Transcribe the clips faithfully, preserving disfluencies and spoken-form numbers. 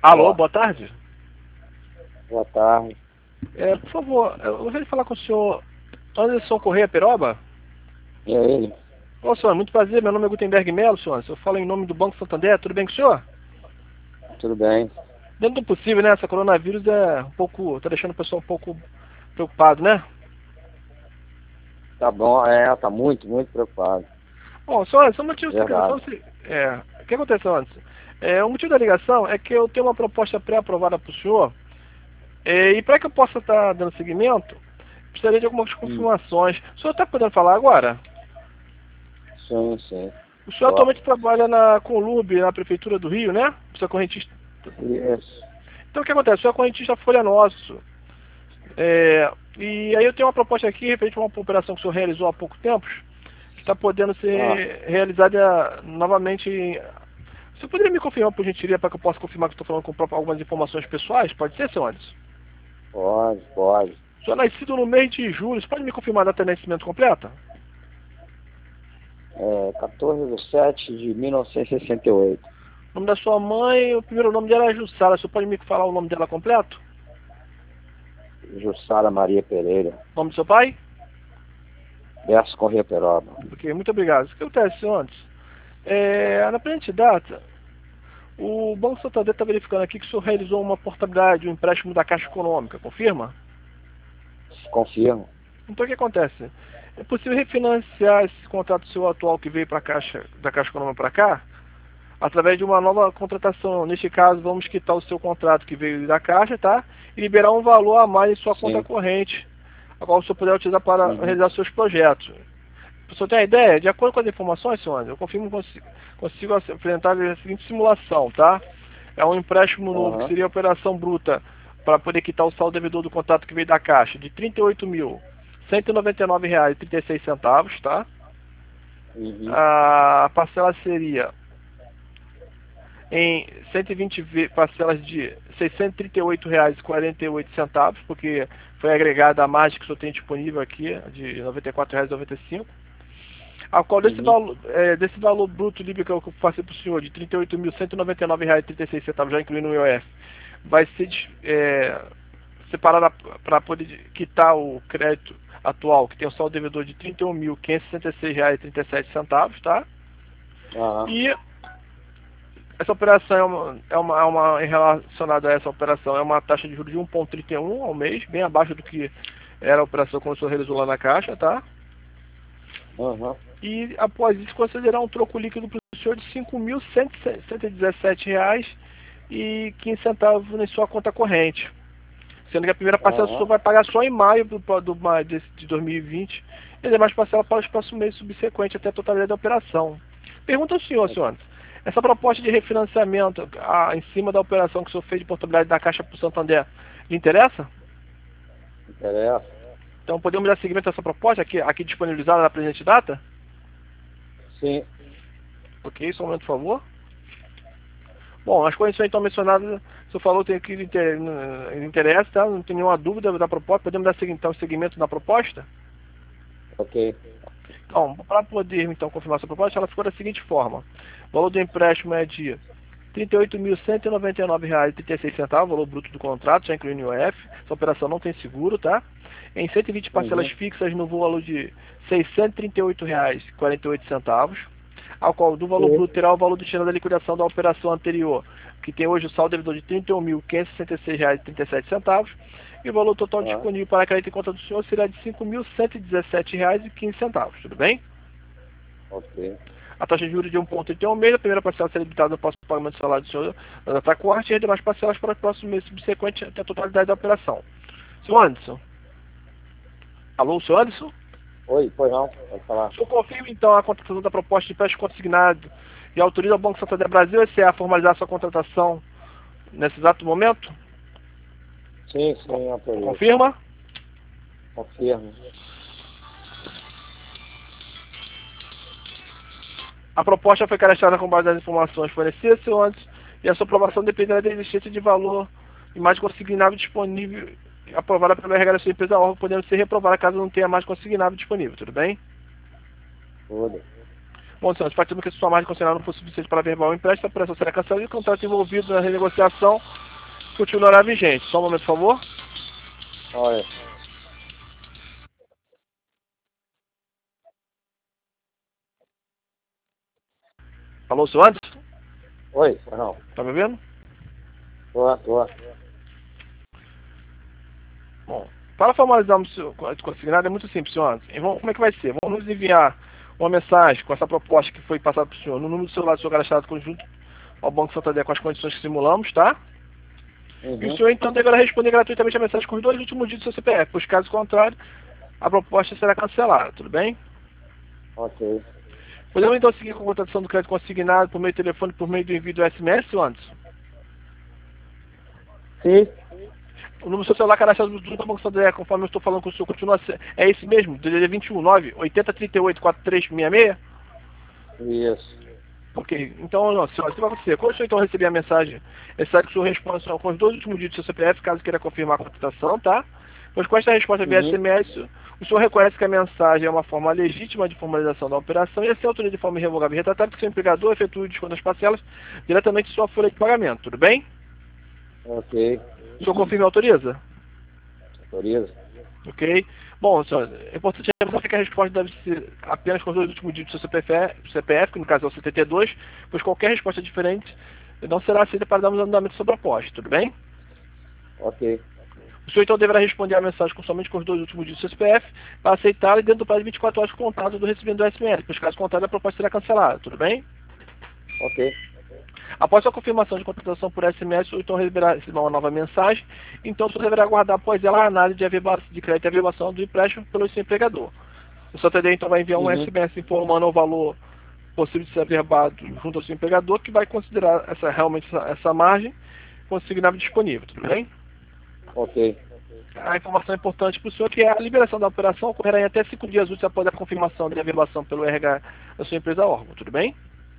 Alô, boa tarde. Boa tarde. É, por favor, eu gostaria de falar com o senhor Anderson Correia Peroba. E é ele? Ô, senhor, muito prazer, meu nome é Gutenberg Melo, senhor. Eu falo em nome do Banco Santander, tudo bem com o senhor? Tudo bem? Dentro do possível, né? Essa coronavírus é um pouco, tá deixando o pessoal um pouco preocupado, né? Tá bom, é, tá muito, muito preocupado. Bom, senhor Anderson, o motivo dessa ligação, Verdade. se- é, o que aconteceu antes? É, o motivo da ligação é que eu tenho uma proposta pré-aprovada para o senhor, é, e para que eu possa estar dando seguimento, precisaria de algumas Hum, confirmações. O senhor está podendo falar agora? sim, sim. O senhor Ó, atualmente trabalha na Conlube, na Prefeitura do Rio, né? O senhor é correntista. isso. Então o que acontece? O senhor é correntista Folha Nosso. É, e aí eu tenho uma proposta aqui, referente a uma operação que o senhor realizou há pouco tempo, que está podendo Ah, ser realizada novamente. em- Você poderia me confirmar, por gentileza, para que eu possa confirmar que estou falando com próprio- algumas informações pessoais? Pode ser, senhor Anderson? pode, pode. O senhor é nascido no mês de julho. Você pode me confirmar a data de nascimento completa? É, quatorze de sete de mil novecentos e sessenta e oito. O nome da sua mãe, o primeiro nome dela é Jussara. O senhor pode me falar o nome dela completo? Jussara Maria Pereira. O nome do seu pai? Verso Corrêa Peroba. Ok, muito obrigado. O que acontece, senhor Anderson? É, na presente data, o Banco Santander está verificando aqui que o senhor realizou uma portabilidade, um empréstimo da Caixa Econômica, confirma? Confirmo. Então o que acontece? É possível refinanciar esse contrato seu atual que veio para a Caixa, da Caixa Econômica para cá, através de uma nova contratação. Neste caso, vamos quitar o seu contrato que veio da Caixa, tá? E liberar um valor a mais em sua conta Sim. corrente, a qual o senhor puder utilizar para Uhum. realizar seus projetos. Para o senhor ter uma ideia, de acordo com as informações, senhor Anderson, eu confirmo que consigo, consigo apresentar a seguinte simulação, tá? É um empréstimo novo, que Aham. seria a operação bruta, para poder quitar o saldo devedor do contrato que veio da Caixa, de trinta e oito mil cento e noventa e nove reais e trinta e seis centavos, tá? Uhum. A parcela seria em cento e vinte ve- parcelas de seiscentos e trinta e oito reais e quarenta e oito centavos, porque foi agregada a margem que o senhor tem disponível aqui, de noventa e quatro reais e noventa e cinco centavos. A qual desse Uhum. valor, é, desse valor bruto livre que eu passei para o senhor, de trinta e oito mil cento e noventa e nove reais e trinta e seis centavos, já incluindo o I O F, vai ser é, separada para poder quitar o crédito atual, que tem o saldo devedor de trinta e um mil quinhentos e sessenta e seis reais e trinta e sete centavos, tá? Aham. E essa operação é uma, é uma, é uma relacionada a essa operação, é uma taxa de juros de um vírgula trinta e um ao mês, bem abaixo do que era a operação quando o senhor realizou lá na Caixa, tá? Aham. E após isso considerar um troco líquido para o senhor de cinco mil cento e dezessete reais e quinze centavos na sua conta corrente. Sendo que a primeira parcela o senhor Aham. vai pagar só em maio do, do, de, de dois mil e vinte e as demais parcelas para os próximos meses subsequentes até a totalidade da operação. Pergunta ao senhor, senhor Anderson, essa proposta de refinanciamento ah, em cima da operação que o senhor fez de portabilidade da Caixa para o Santander, lhe interessa? Interessa. Então podemos dar seguimento a essa proposta aqui, aqui disponibilizada na presente data? Sim. Ok, só um momento, por favor. Bom, as condições então mencionadas, o senhor falou tem que lhe inter- lhe interessa, tá? Não tem nenhuma dúvida da proposta. Podemos dar segui- então seguimento na proposta? Ok. Então, para poder então confirmar essa proposta, ela ficou da seguinte forma: o valor do empréstimo é de trinta e oito mil cento e noventa e nove reais e trinta e seis centavos, valor bruto do contrato, já incluindo o I O F. Essa operação não tem seguro, tá? Em cento e vinte parcelas Uhum. fixas no valor de seiscentos e trinta e oito reais e quarenta e oito centavos, ao qual do valor Sim. bruto terá o valor destinado à liquidação da operação anterior, que tem hoje o saldo devedor de trinta e um mil quinhentos e sessenta e seis reais e trinta e sete centavos, e o valor total Aham. disponível para crédito em conta do senhor será de cinco mil cento e dezessete reais e quinze centavos, tudo bem? Ok. A taxa de juros de um vírgula trinta e um mês, a primeira parcela será debitada no próximo pagamento do salário do senhor da data corte e as demais parcelas para o próximo mês subsequente até a totalidade da operação. Senhor Anderson. Alô, senhor Anderson? Oi, pois não, pode falar. O senhor confirma então a contratação da proposta de empréstimo consignado e autoriza o Banco Santander Brasil S A a formalizar sua contratação nesse exato momento? Sim, sim, autorizo. Confirma? Confirmo. A proposta foi cadastrada com base nas informações fornecidas, senhor Anderson, e a sua aprovação dependerá da existência de valor e mais consignável disponível aprovada pelo R H da sua empresa órgão, podendo ser reprovada caso não tenha mais consignável disponível, tudo bem? Tudo. Bom, senhores, partindo que sua margem considerada não for suficiente para verbal o empréstimo, a operação será cancelada e o contrato envolvido na renegociação continuará vigente. Só um momento, por favor. Olha. Alô, senhor Anderson? Oi, não. Tá me vendo? Tô, tô. Bom, para formalizarmos o consignado é muito simples, senhor Anderson. Vamos, como é que vai ser? Vamos nos enviar uma mensagem com essa proposta que foi passada para o senhor no número do celular do seu cadastrado conjunto ao Banco Santander com as condições que simulamos, tá? Uhum. E o senhor então deverá responder gratuitamente a mensagem com os dois últimos dígitos do seu C P F, pois caso contrário, a proposta será cancelada, tudo bem? Ok. Podemos então seguir com a contratação do crédito consignado por meio do telefone, por meio do envio do S M S, Anderson? Sim. O número do seu celular cadastrado do Banco Santander, conforme eu estou falando com o senhor, continua a ser, é esse mesmo, D D D vinte e um, nove, oitenta, trinta e oito, quarenta e três, sessenta e seis? Isso. Ok, então, não, senhor, o que vai acontecer? Quando o senhor então receber a mensagem, é certo que o senhor responde só com os dois últimos dígitos do seu C P F, caso queira confirmar a contratação, tá? Pois com esta resposta via Uhum. S M S, o senhor reconhece que a mensagem é uma forma legítima de formalização da operação e assim autoriza de forma irrevogável e retratável que o seu empregador efetue o desconto das parcelas diretamente em sua folha de pagamento, tudo bem? Ok. O senhor confirma e autoriza? Autoriza. Ok? Bom, senhor, é importante lembrar que a resposta deve ser apenas com os dois últimos dígitos do seu C P F, C P F, que no caso é o setenta e dois, pois qualquer resposta diferente não será aceita para darmos andamento sobre a proposta, tudo bem? Ok. O senhor então deverá responder a mensagem com somente com os dois últimos dígitos do seu C P F para aceitá-la e dentro do prazo de vinte e quatro horas contadas do recebimento do S M S, pois caso contrário a proposta será cancelada, tudo bem? Ok. Após a confirmação de contratação por S M S, o então receberá uma nova mensagem, então o senhor deverá aguardar após ela a análise de, de crédito e averbação do empréstimo pelo seu empregador. O Santander então vai enviar um Uhum. S M S informando o valor possível de ser averbado junto ao seu empregador, que vai considerar essa, realmente essa, essa margem consignável disponível, tudo bem? Ok. A informação importante para o senhor é que a liberação da operação ocorrerá em até cinco dias úteis após a confirmação de averbação pelo R H da sua empresa órgão, tudo bem?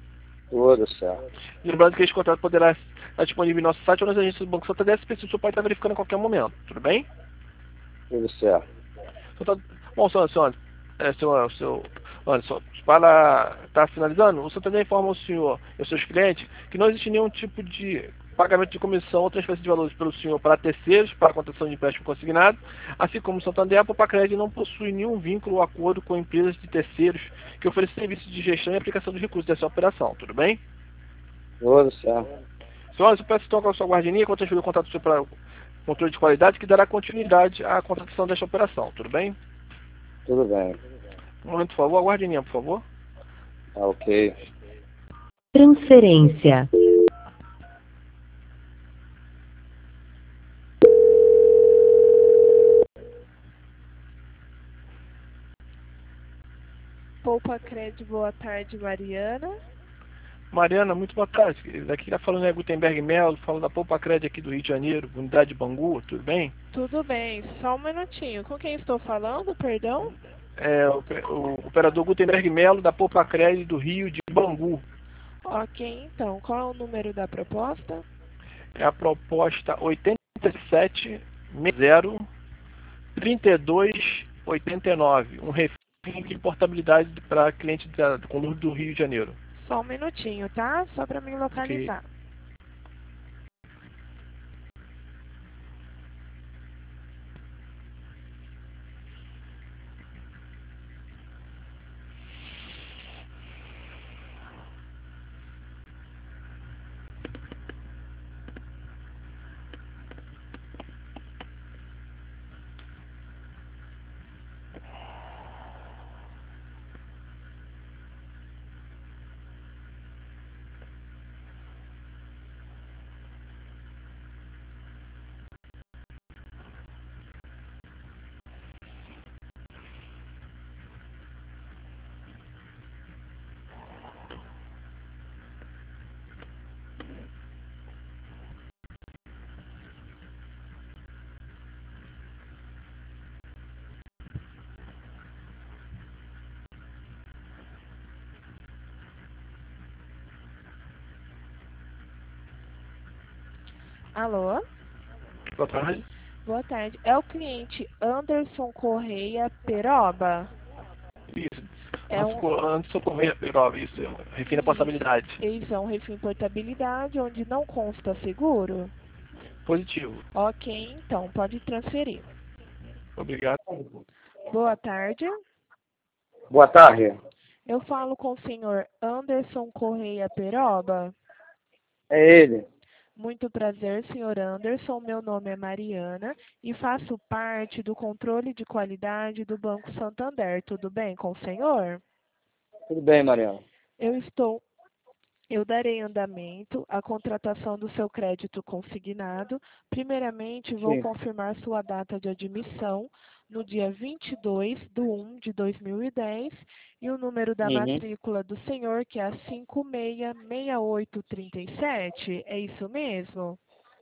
Tudo certo. Lembrando que este contrato poderá estar disponível em nosso site ou nas agências do Banco Santander, se o senhor pode estar verificando a qualquer momento, tudo bem? Tudo certo. Então, tá- bom, senhor, senhor, é, senhor, senhor Anderson, para estar finalizando, o Santander informa o senhor e os seus clientes que não existe nenhum tipo de pagamento de comissão ou transferência de valores pelo senhor para terceiros, para a contratação de empréstimo consignado, assim como o Santander, a Poupa-Crédito não possui nenhum vínculo ou acordo com empresas de terceiros que oferecem serviços de gestão e aplicação dos recursos dessa operação, tudo bem? Tudo certo. Senhor Anderson, peço então com a sua guardianinha, quando transferir o contato do senhor para o controle de qualidade, que dará continuidade à contratação desta operação, tudo bem? Tudo bem. Um momento, por favor, a guardianinha, por favor. Tá ok. Transferência. Poupa Crédito, boa tarde, Mariana. Mariana, muito boa tarde. Daqui está falando é Gutenberg Melo, falo da Poupa Crédito aqui do Rio de Janeiro, unidade de Bangu, tudo bem? Tudo bem, só um minutinho. Com quem estou falando, perdão? É, o, o operador Gutenberg Melo da Poupa Crédito do Rio de Bangu. Ok, então, qual é o número da proposta? É a proposta oito sete zero três dois oito nove, um refém de portabilidade para cliente da, com luz do Rio de Janeiro. Só um minutinho, tá? Só para me localizar. Ok. Alô? Boa tarde. Boa tarde. É o cliente Anderson Correia Peroba? Isso. É Antes, um, co- antes socorrer, Peroba, isso, é um refém da isso, portabilidade. isso é um refém portabilidade onde não consta seguro? Positivo. Ok, então, pode transferir. Obrigado. Boa tarde. Boa tarde. Eu falo com o senhor Anderson Correia Peroba. É ele. Muito prazer, senhor Anderson. Meu nome é Mariana e faço parte do controle de qualidade do Banco Santander. Tudo bem com o senhor? Tudo bem, Mariana? Eu estou Eu darei andamento à contratação do seu crédito consignado. Primeiramente, vou Sim. confirmar sua data de admissão no dia vinte e dois de um de dois mil e dez e o número da Uhum. matrícula do senhor, que é a cinco seis seis oito três sete. É isso mesmo?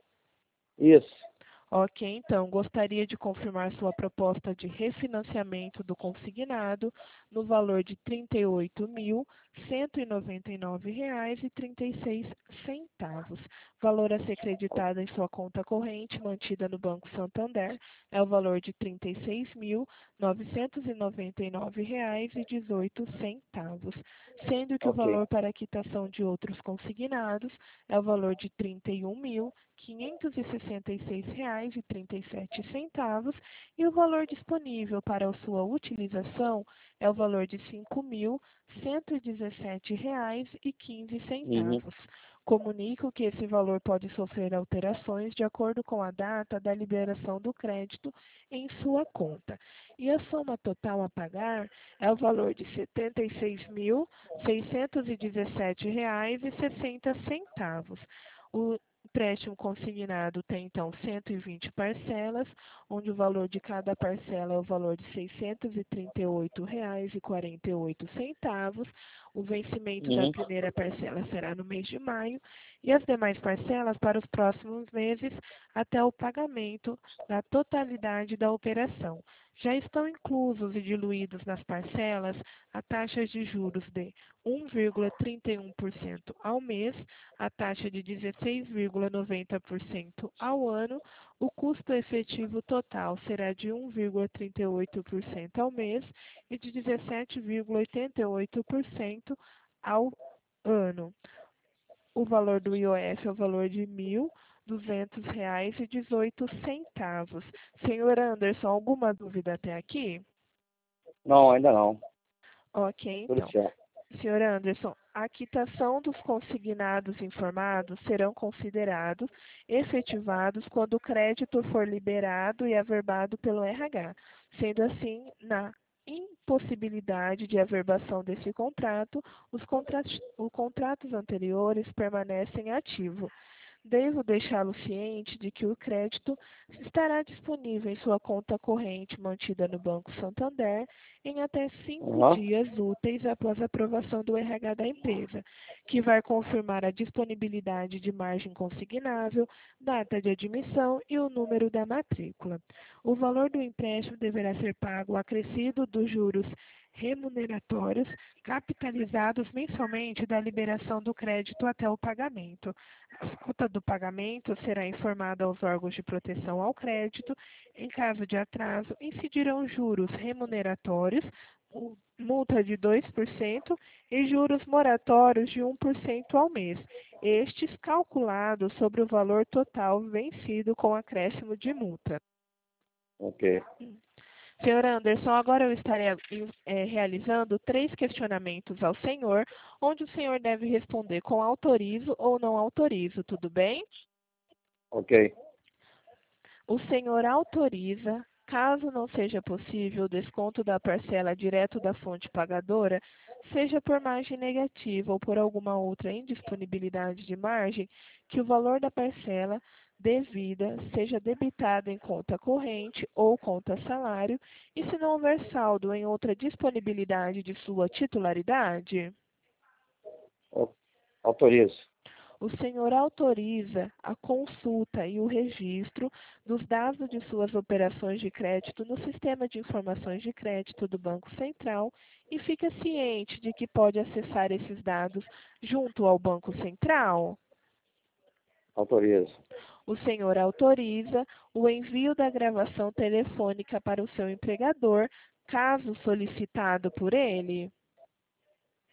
Isso. Ok, então, gostaria de confirmar sua proposta de refinanciamento do consignado no valor de trinta e oito mil, cento e noventa e nove reais e trinta e seis centavos. Valor a ser creditado em sua conta corrente mantida no Banco Santander é o valor de trinta e seis mil, novecentos e noventa e nove reais e dezoito centavos, sendo que o Ok. valor para a quitação de outros consignados é o valor de trinta e um mil, quinhentos e sessenta e seis reais e trinta e sete centavos e o valor disponível para a sua utilização é o valor de cinco mil, cento e dezessete reais e quinze Uhum. centavos. Comunico que esse valor pode sofrer alterações de acordo com a data da liberação do crédito em sua conta. E a soma total a pagar é o valor de setenta e seis mil, seiscentos e dezessete reais e sessenta centavos. O empréstimo consignado tem, então, cento e vinte parcelas, onde o valor de cada parcela é o valor de seiscentos e trinta e oito reais e quarenta e oito centavos. O vencimento da Uhum. primeira parcela será no mês de maio e as demais parcelas para os próximos meses até o pagamento da totalidade da operação. Já estão inclusos e diluídos nas parcelas a taxas de juros de um vírgula trinta e um por cento ao mês, a taxa de dezesseis vírgula noventa por cento ao ano, o custo efetivo total será de um vírgula trinta e oito por cento ao mês e de dezessete vírgula oitenta e oito por cento ao ano. O valor do I O F é o valor de mil duzentos reais e dezoito centavos. Senhor Anderson, alguma dúvida até aqui? Não, ainda não. Ok, Tudo então. certo. senhor Anderson, a quitação dos consignados informados serão considerados efetivados quando o crédito for liberado e averbado pelo R H, sendo assim, na impossibilidade de averbação desse contrato, os contratos, os contratos anteriores permanecem ativos. Devo deixá-lo ciente de que o crédito estará disponível em sua conta corrente mantida no Banco Santander em até cinco Uhum. dias úteis após a aprovação do R H da empresa, que vai confirmar a disponibilidade de margem consignável, data de admissão e o número da matrícula. O valor do empréstimo deverá ser pago acrescido dos juros remuneratórios capitalizados mensalmente da liberação do crédito até o pagamento. A falta do pagamento será informada aos órgãos de proteção ao crédito. Em caso de atraso, incidirão juros remuneratórios, multa de dois por cento e juros moratórios de um por cento ao mês, estes calculados sobre o valor total vencido com acréscimo de multa. Ok. senhor Anderson, agora eu estarei eh, realizando três questionamentos ao senhor, onde o senhor deve responder com autorizo ou não autorizo, tudo bem? Ok. O senhor autoriza, caso não seja possível o desconto da parcela direto da fonte pagadora, seja por margem negativa ou por alguma outra indisponibilidade de margem, que o valor da parcela devida seja debitado em conta corrente ou conta salário, e se não houver saldo em outra disponibilidade de sua titularidade? Au- Autorizo. O senhor autoriza a consulta e o registro dos dados de suas operações de crédito no Sistema de Informações de Crédito do Banco Central e fica ciente de que pode acessar esses dados junto ao Banco Central? Autorizo. O senhor autoriza o envio da gravação telefônica para o seu empregador, caso solicitado por ele?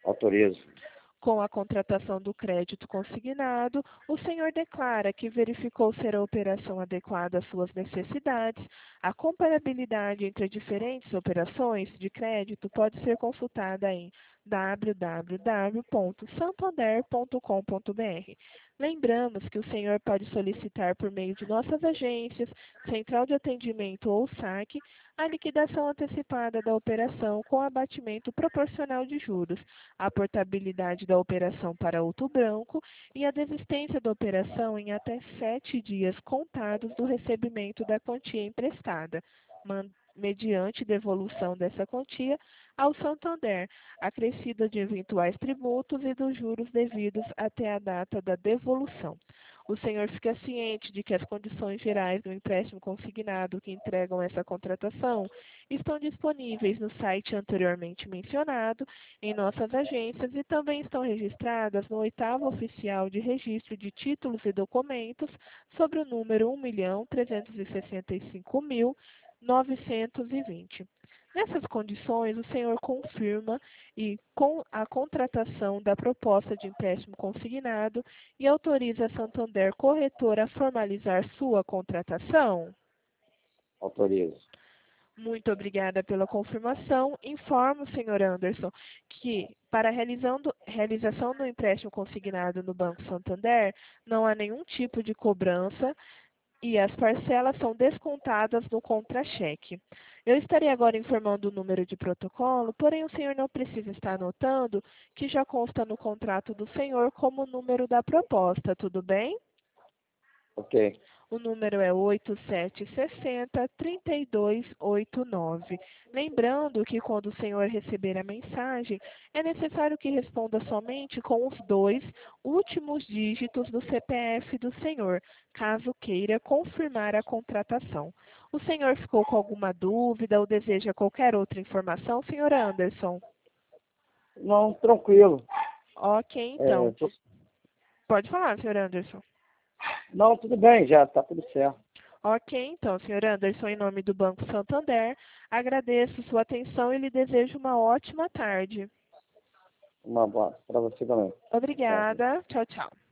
Autorizo. Com a contratação do crédito consignado, o senhor declara que verificou ser a operação adequada às suas necessidades. A comparabilidade entre as diferentes operações de crédito pode ser consultada em w w w ponto santander ponto com ponto b r. Lembramos que o senhor pode solicitar por meio de nossas agências, central de atendimento ou saque, a liquidação antecipada da operação com abatimento proporcional de juros, a portabilidade da operação para auto branco e a desistência da operação em até sete dias contados do recebimento da quantia emprestada, mediante devolução dessa quantia ao Santander, acrescida de eventuais tributos e dos juros devidos até a data da devolução. O senhor fica ciente de que as condições gerais do empréstimo consignado que entregam essa contratação estão disponíveis no site anteriormente mencionado, em nossas agências e também estão registradas no oitavo oficial de registro de títulos e documentos sobre o número um milhão trezentos e sessenta e cinco mil novecentos e vinte. Nessas condições, o senhor confirma e com a contratação da proposta de empréstimo consignado e autoriza a Santander Corretora a formalizar sua contratação? Autorizo. Muito obrigada pela confirmação. Informo, senhor Anderson, que para a realizando, realização do empréstimo consignado no Banco Santander, não há nenhum tipo de cobrança e as parcelas são descontadas no contra-cheque. Eu estarei agora informando o número de protocolo, porém o senhor não precisa estar anotando, que já consta no contrato do senhor como o número da proposta, tudo bem? Ok. O número é oito sete seis zero, três dois oito nove. Lembrando que quando o senhor receber a mensagem, é necessário que responda somente com os dois últimos dígitos do C P F do senhor, caso queira confirmar a contratação. O senhor ficou com alguma dúvida ou deseja qualquer outra informação, senhor Anderson? Não, tranquilo. Ok, então. É, tô- Pode falar, senhor Anderson. Não, tudo bem, já está tudo certo. Ok, então, senhor Anderson, em nome do Banco Santander, agradeço sua atenção e lhe desejo uma ótima tarde. Uma boa para você também. Obrigada. Tchau, tchau.